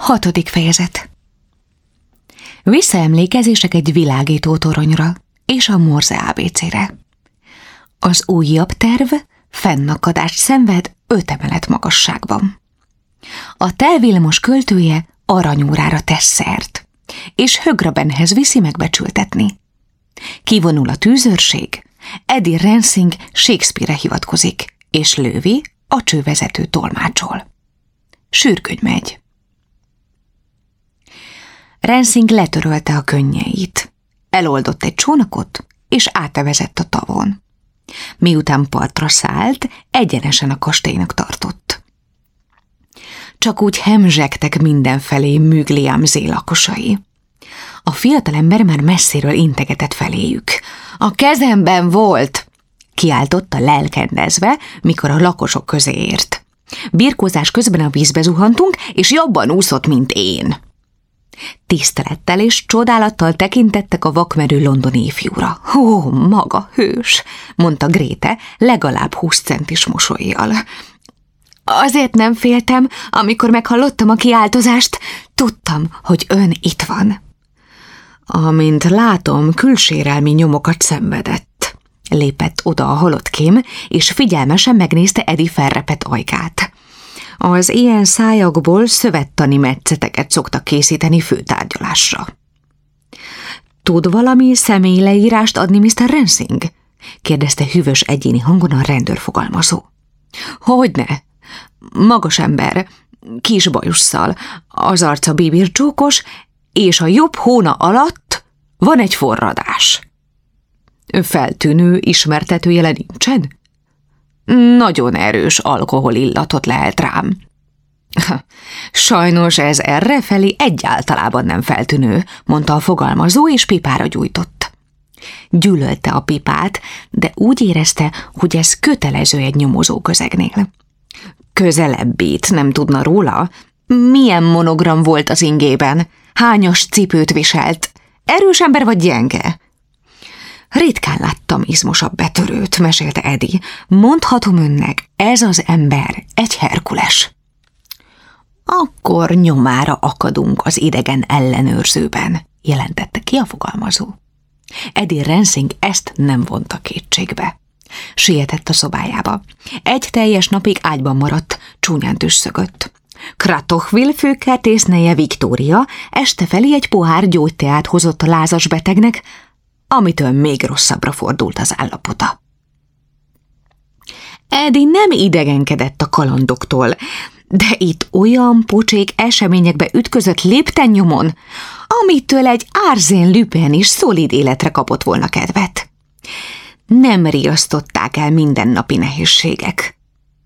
6. fejezet. Visszaemlékezések egy világító toronyra és a Morse ABC-re. Az újabb terv fennakadást szenved 5 emelet magasságban. A telvillamos költője aranyórára tesz szert, és Högrabenhez viszi megbecsültetni. Kivonul a tűzőrség, Eddie Rensing Shakespeare-re hivatkozik, és Löwy a csővezető tolmácsol. Sürgőny megy. Rensing letörölte a könnyeit, eloldott egy csónakot, és átevezett a tavon. Miután partra szállt, egyenesen a kastélynak tartott. Csak úgy hemzsegtek mindenfelé Mügliamsé lakosai. A fiatalember már messziről integetett feléjük. A kezemben volt, kiáltotta lelkendezve, mikor a lakosok közé ért. Birkózás közben a vízbe zuhantunk, és jobban úszott, mint én. Tisztelettel és csodálattal tekintettek a vakmerő londoni ifjúra. Ó, maga hős, mondta Gréte legalább 20 centis mosollyal. Azért nem féltem, amikor meghallottam a kiáltozást, tudtam, hogy ön itt van. Amint látom, külsérelmi nyomokat szenvedett. Lépett oda a halottkém, és figyelmesen megnézte Eddie felrepett ajkát. Az ilyen szájakból szövettani metszeteket szoktak készíteni főtárgyalásra. Tud valami személyleírást adni, Mr. Rensing? Kérdezte hűvös egyéni hangon a rendőrfogalmazó. Hogyne? Magas ember, kis bajusszal, az arca bibircsókos, és a jobb hóna alatt van egy forradás. Feltűnő ismertetőjele nincsen? Nagyon erős alkoholillatot lehelt rám. Sajnos ez errefelé egyáltalában nem feltűnő, mondta a fogalmazó, és pipára gyújtott. Gyűlölte a pipát, de úgy érezte, hogy ez kötelező egy nyomozó közegnél. Közelebbit nem tudna róla? Milyen monogram volt az ingében? Hányas cipőt viselt? Erős ember vagy gyenge? Ritkán láttam izmosabb betörőt, mesélte Eddie. Mondhatom önnek, ez az ember egy Herkules. Akkor nyomára akadunk az idegen ellenőrzőben, jelentette ki a fogalmazó. Eddie Rensing ezt nem vonta kétségbe. Sietett a szobájába. Egy teljes napig ágyban maradt, csúnyán tüsszögött. Kratochvil főkertészneje Viktória este felé egy pohár gyógyteát hozott a lázas betegnek, amitől még rosszabbra fordult az állapota. Eddie nem idegenkedett a kalandoktól, de itt olyan pocsék eseményekbe ütközött léptennyomon, amitől egy Arsène Lupin is szolid életre kapott volna kedvet. Nem riasztották el mindennapi nehézségek.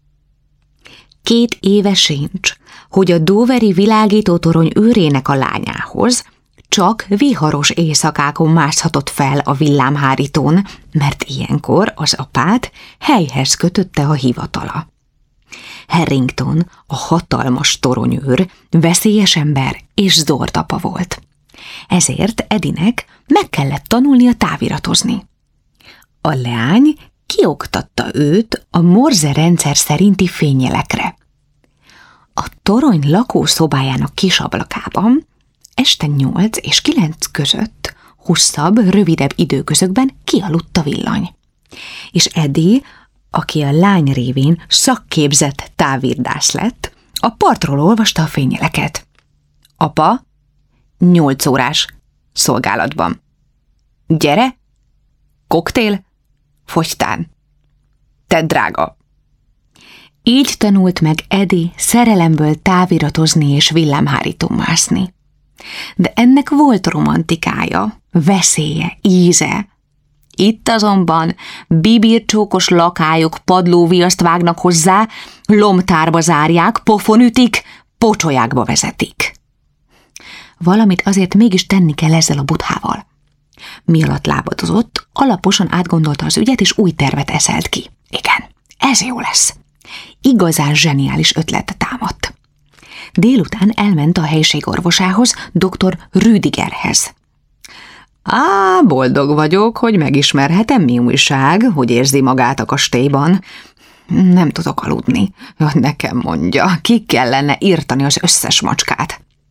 2 éve sincs, hogy a doveri világítótorony őrének a lányához csak viharos éjszakákon mászhatott fel a villámhárítón, mert ilyenkor az apát helyhez kötötte a hivatala. Harrington, a hatalmas toronyőr, veszélyes ember és zordapa volt. Ezért Eddie-nek meg kellett tanulnia táviratozni. A leány kioktatta őt a Morse rendszer szerinti fényjelekre. A torony lakószobájának kis ablakában este 8 és 9 között hosszabb, rövidebb időközökben kialudt a villany. És Eddie, aki a lány révén szakképzett távirdász lett, a partról olvasta a fényjeleket. Apa, 8 órás, szolgálatban. Gyere, koktél, fogytán. Te drága. Így tanult meg Eddie szerelemből táviratozni és villámhárítón mászni. De ennek volt romantikája, veszélye, íze. Itt azonban bibircsókos lakályok padlóviaszt vágnak hozzá, lomtárba zárják, pofon ütik, pocsolyákba vezetik. Valamit azért mégis tenni kell ezzel a buthával. Mi alatt lábadozott, alaposan átgondolta az ügyet, és új tervet eszelt ki. Igen, ez jó lesz. Igazán zseniális ötlet támadt. Délután elment a helység orvosához, dr. Rüdigerhez. Boldog vagyok, hogy megismerhetem, mi újság, hogy érzi magát a kastélyban. Nem tudok aludni. Nekem mondja, ki kellene írtani az összes macskát.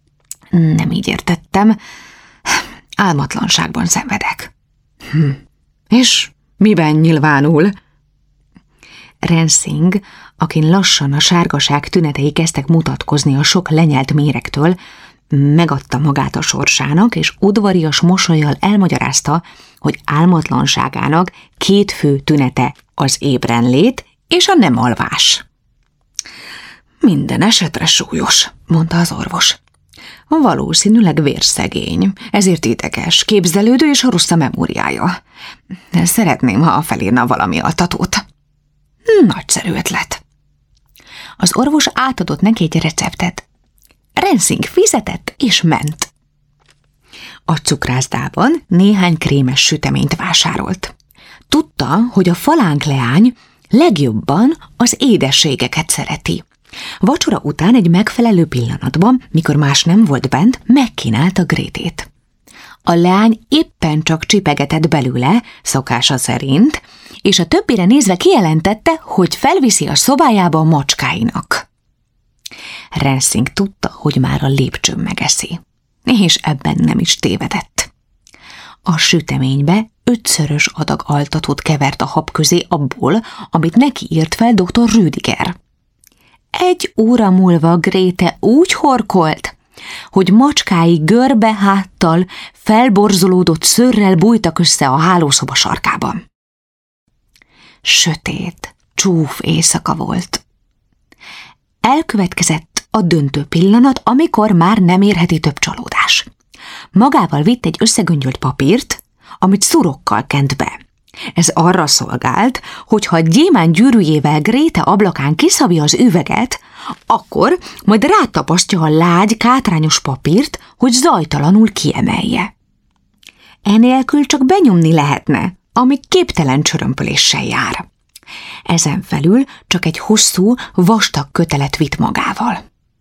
Nem így értettem. Álmatlanságban szenvedek. És miben nyilvánul? Rensing, akin lassan a sárgaság tünetei kezdtek mutatkozni a sok lenyelt méregtől, megadta magát a sorsának, és udvarias mosollyal elmagyarázta, hogy álmatlanságának 2 fő tünete az ébrenlét és a nem alvás. Minden esetre súlyos, mondta az orvos. Valószínűleg vérszegény, ezért ideges, képzelődő és rossz a memóriája. Szeretném, ha felírna valami altatót. Nagyszerű ötlet. Az orvos átadott neki egy receptet. Rensing fizetett és ment. A cukrászdában néhány krémes süteményt vásárolt. Tudta, hogy a falánk leány legjobban az édességeket szereti. Vacsora után egy megfelelő pillanatban, mikor más nem volt bent, megkínálta Grétét. A leány éppen csak csipegetett belőle, szokása szerint, és a többire nézve kijelentette, hogy felviszi a szobájába a macskáinak. Rensing tudta, hogy már a lépcsőn megeszi, és ebben nem is tévedett. A süteménybe 5-szörös adag altatót kevert a hab közé abból, amit neki írt fel dr. Rüdiger. 1 óra múlva Gréte úgy horkolt, hogy macskái görbe háttal, felborzolódott szőrrel bújtak össze a hálószoba sarkában. Sötét, csúf éjszaka volt. Elkövetkezett a döntő pillanat, amikor már nem érheti több csalódás. Magával vitt egy összegöngyölt papírt, amit szurokkal kent be. Ez arra szolgált, hogy ha gyémánt gyűrűjével Gréte ablakán kiszabja az üveget, akkor majd rátapasztja a lágy, kátrányos papírt, hogy zajtalanul kiemelje. Enélkül csak benyomni lehetne, ami képtelen csörömpöléssel jár. Ezen felül csak egy hosszú, vastag kötelet vitt magával.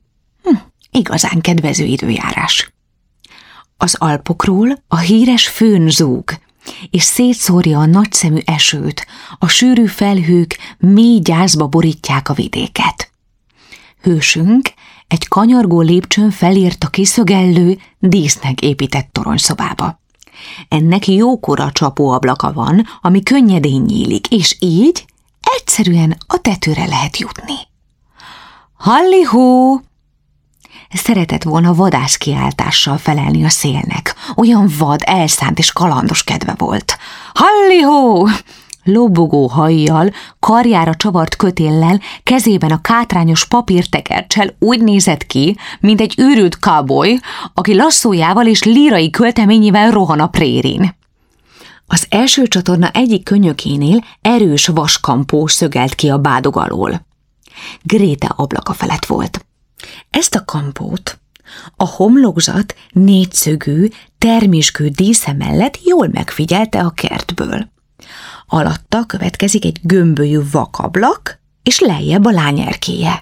Igazán kedvező időjárás. Az Alpokról a híres főn zúg, és szétszórja a nagyszemű esőt, a sűrű felhők mély gyászba borítják a vidéket. Hősünk egy kanyargó lépcsőn felért a kiszögellő, dísznek épített toronyszobába. Ennek jókora csapóablaka van, ami könnyedén nyílik, és így egyszerűen a tetőre lehet jutni. Halli-hó! Szeretett volna vadászkiáltással felelni a szélnek. Olyan vad, elszánt és kalandos kedve volt. Halli-hó! Lobogó hajjal, karjára csavart kötéllel, kezében a kátrányos papírtekerccsel úgy nézett ki, mint egy őrült cowboy, aki lasszójával és lírai költeményével rohan a prérin. Az első csatorna egyik könyökénél erős vaskampó szögelt ki a bádog alól. Gréte ablaka felett volt. Ezt a kampót a homlokzat négyszögű, terméskő dísze mellett jól megfigyelte a kertből. Alatta következik egy gömbölyű vakablak, és lejjebb a lány erkélye.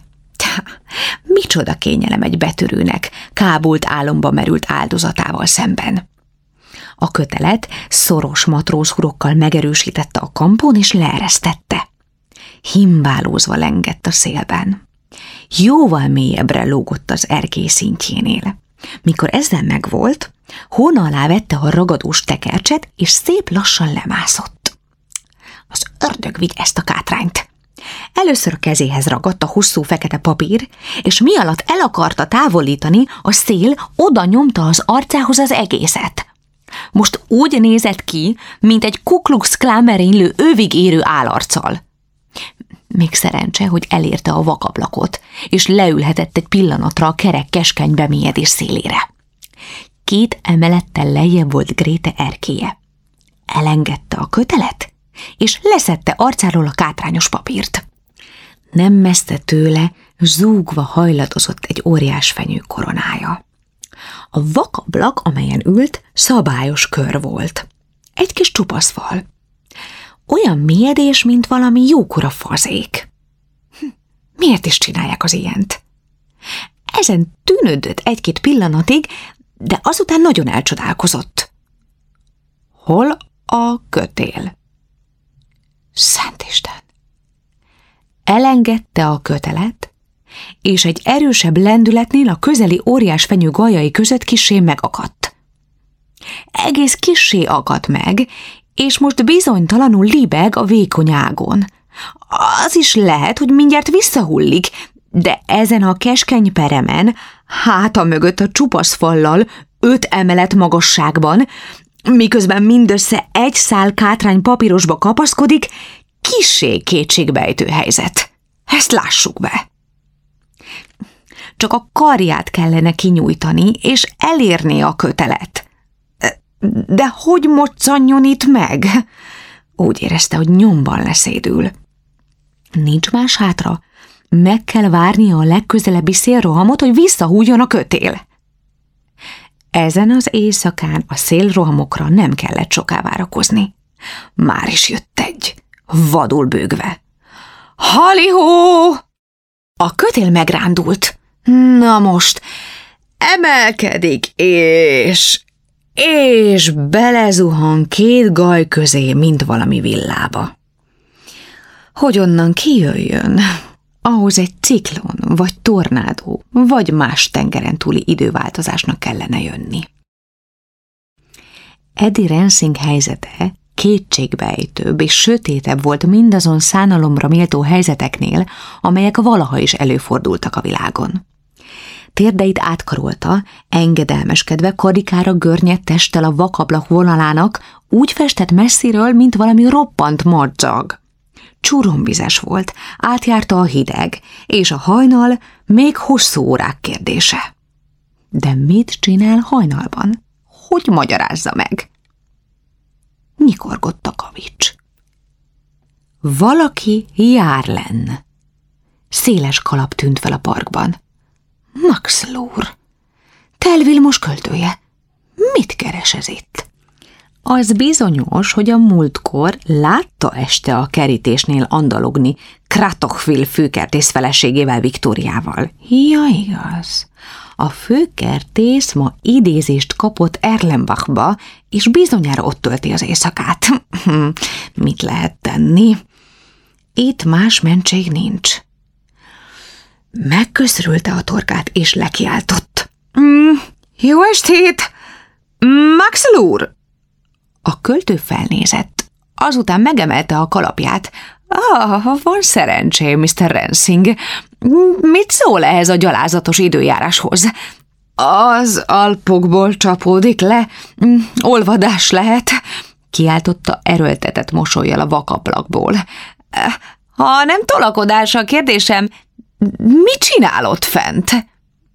Micsoda kényelem egy betörőnek, kábult álomba merült áldozatával szemben. A kötelet szoros matrózhurokkal megerősítette a kampón, és leeresztette. Himbálózva lengett a szélben. Jóval mélyebbre lógott az erkély szintjénél. Mikor ezzel megvolt, hóna alá vette a ragadós tekercset, és szép lassan lemászott. Az ördög vigy ezt a kátrányt. Először a kezéhez ragadt a hosszú fekete papír, és mi alatt el akarta távolítani, a szél oda nyomta az arcához az egészet. Most úgy nézett ki, mint egy Ku Klux Klan merénylő övig érő állarccal. Még szerencse, hogy elérte a vakablakot, és leülhetett egy pillanatra a kerek keskeny bemélyedés szélére. 2 emelettel lejjebb volt Gréte erkélye. Elengedte a kötelet, és leszedte arcáról a kátrányos papírt. Nem messze tőle zúgva hajladozott egy óriás fenyő koronája. A vakablak, amelyen ült, szabályos kör volt. Egy kis csupasz fal. Olyan mélyedés, mint valami jókora fazék. Miért is csinálják az ilyent? Ezen tűnődött 1-2 pillanatig, de azután nagyon elcsodálkozott. Hol a kötél? Szentisten! Elengedte a kötelet, és egy erősebb lendületnél a közeli óriásfenyő gajai között kissé megakadt. Egész kissé akadt meg, és most bizonytalanul libeg a vékony ágon. Az is lehet, hogy mindjárt visszahullik, de ezen a keskeny peremen, háta mögött a csupasz fallal, 5 emelet magasságban, miközben mindössze egy szál kátrány papírosba kapaszkodik, kissé kétségbejtő helyzet. Ezt lássuk be. Csak a karját kellene kinyújtani, és elérni a kötelet. De hogy moccanjon itt meg? Úgy érezte, hogy nyomban leszédül. Nincs más hátra. Meg kell várnia a legközelebbi szélrohamot, hogy visszahújjon a kötél. Ezen az éjszakán a szélrohamokra nem kellett soká várakozni. Már is jött egy, vadul bőgve. Halihó! A kötél megrándult. Na most, emelkedik, és belezuhan 2 gaj közé, mint valami villába. Hogy onnan kijöjjön? Ahhoz egy ciklon, vagy tornádó, vagy más tengeren túli időváltozásnak kellene jönni. Eddie Rensing helyzete kétségbejtőbb és sötétebb volt mindazon szánalomra méltó helyzeteknél, amelyek valaha is előfordultak a világon. Térdeit átkarolta, engedelmeskedve karikára görnyedt testtel a vakablak vonalának, úgy festett messziről, mint valami roppant madzag. Csuromvizes volt, átjárta a hideg, és a hajnal még hosszú órák kérdése. De mit csinál hajnalban? Hogy magyarázza meg? Nyikorgott a kavics. Valaki jár lenn. Széles kalap tűnt fel a parkban. Max Lure, Tell Vilmos költője. Mit keres ez itt? Az bizonyos, hogy a múltkor látta este a kerítésnél andalogni Kratochvil főkertész feleségével, Viktóriával. Ja, igaz. A főkertész ma idézést kapott Erlenbachba, és bizonyára ott tölti az éjszakát. Mit lehet tenni? Itt más mentség nincs. Megköszörülte a torkát, és lekiáltott. Jó estét! Max Lure! A költő felnézett, azután megemelte a kalapját. Van szerencsém, Mr. Rensing. Mit szól ehhez a gyalázatos időjáráshoz? Az Alpokból csapódik le, olvadás lehet, kiáltotta erőltetett mosollyal a vakablakból. Ha nem tolakodás a kérdésem, mit csinál ott fent?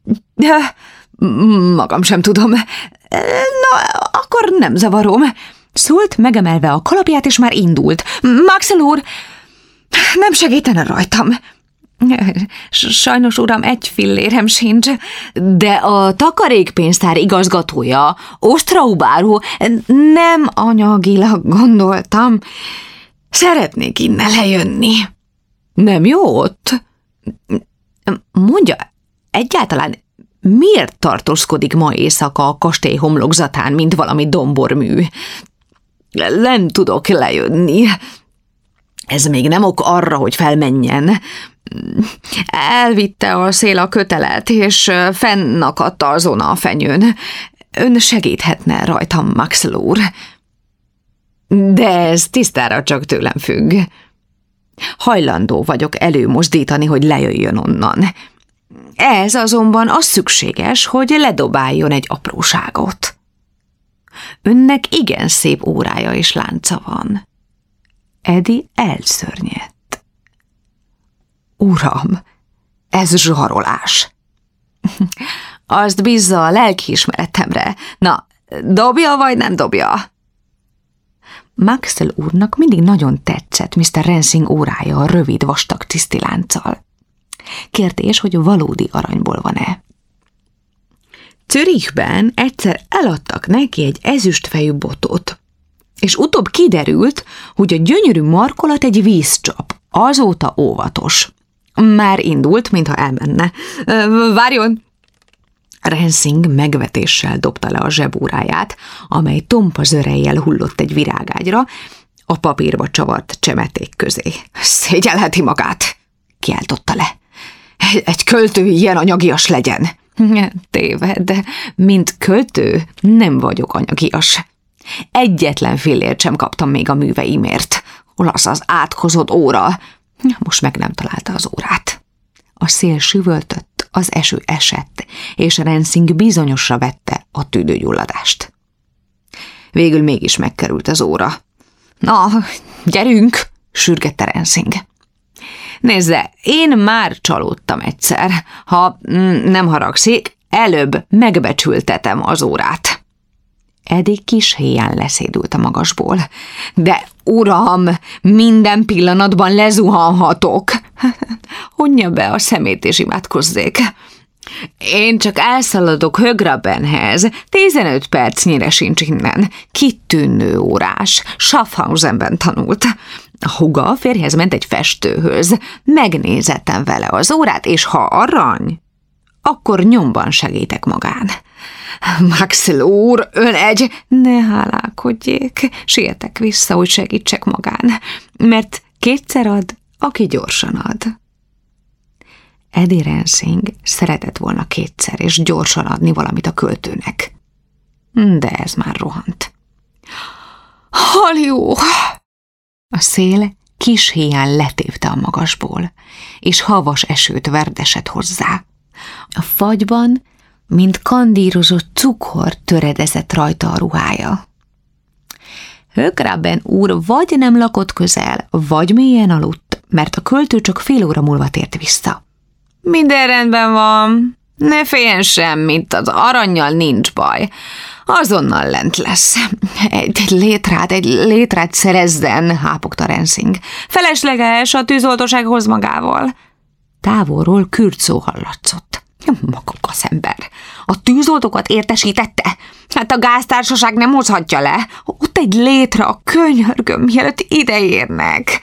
Magam sem tudom. Na, akkor nem zavarom. Szólt, megemelve a kalapját, és már indult. Max Lure, nem segítene rajtam. Sajnos, uram, 1 fillérem sincs, de a takarékpénztár igazgatója, Ostraubáró, nem anyagilag gondoltam. Szeretnék innen lejönni. Nem jó ott? Mondja, egyáltalán miért tartózkodik ma éjszaka a kastély homlokzatán, mint valami dombormű? Nem tudok lejönni. Ez még nem ok arra, hogy felmenjen. Elvitte a szél a kötelet, és fennakadt azon a fenyőn. Ön segíthetne rajtam, Max Lure. De ez tisztára csak tőlem függ. Hajlandó vagyok előmozdítani, hogy lejöjjön onnan. Ez azonban az szükséges, hogy ledobáljon egy apróságot. Önnek igen szép órája és lánca van. Eddie elszörnyedt. Uram, ez zsarolás. Azt bízza a lelkiismeretemre. Na, dobja vagy nem dobja? Maxwell úrnak mindig nagyon tetszett Mr. Rensing órája a rövid, vastag tisztilánccal. Kérdés, hogy valódi aranyból van-e. Zürichben egyszer eladtak neki egy ezüstfejű botot, és utóbb kiderült, hogy a gyönyörű markolat egy vízcsap, azóta óvatos. Már indult, mintha elmenne. Várjon! Rensing megvetéssel dobta le a zsebóráját, amely tompa zörejjel hullott egy virágágyra, a papírba csavart csemeték közé. Szégyelheti magát! Kiáltotta le. egy költő ilyen anyagias legyen. Téved, de mint költő nem vagyok anyagias. Egyetlen fillért sem kaptam még a műveimért. Hol az átkozott óra? Most meg nem találta az órát. A szél süvöltött, az eső esett, és Rensing bizonyosra vette a tüdőgyulladást. Végül mégis megkerült az óra. Na, gyerünk, sürgette Rensing. Nézze, én már csalódtam egyszer. Ha nem haragszik, előbb megbecsültetem az órát. Eddie kis héján leszédült a magasból. De uram, minden pillanatban lezuhanhatok. Hunja be a szemét és imádkozzék. Én csak elszaladok Högrabenhez, 15 percnyire sincs innen. Kitűnő órás, Schaffhausenben tanult. A húga a férjhez ment egy festőhöz. Megnézettem vele az órát, és ha arany, akkor nyomban segítek magán. Maxwell úr, ön egy... Ne hálálkodjék, sietek vissza, hogy segítsek magán, mert kétszer ad, aki gyorsan ad. Eddie Rensing szeretett volna kétszer és gyorsan adni valamit a költőnek. De ez már rohant. Halljó! A szél kis héján letépte a magasból, és havas esőt verdesett hozzá. A fagyban, mint kandírozott cukor töredezett rajta a ruhája. Högraben úr vagy nem lakott közel, vagy mélyen aludt, mert a költő csak fél óra múlva tért vissza. Minden rendben van, ne féljen semmit, az arannyal nincs baj. Azonnal lent lesz. Egy létrát szerezzen, hápogta Rensing. Felesleges, a tűzoltóság hoz magával. Távolról kürtszó hallatszott. Magas ember. A tűzoltókat értesítette? Hát a gáztársaság nem hozhatja le. Ott egy létra, könyörgöm, mielőtt ideérnek.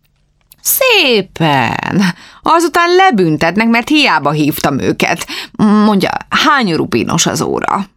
Szépen. Azután lebüntetnek, mert hiába hívtam őket. Mondja, hány rupinos az óra?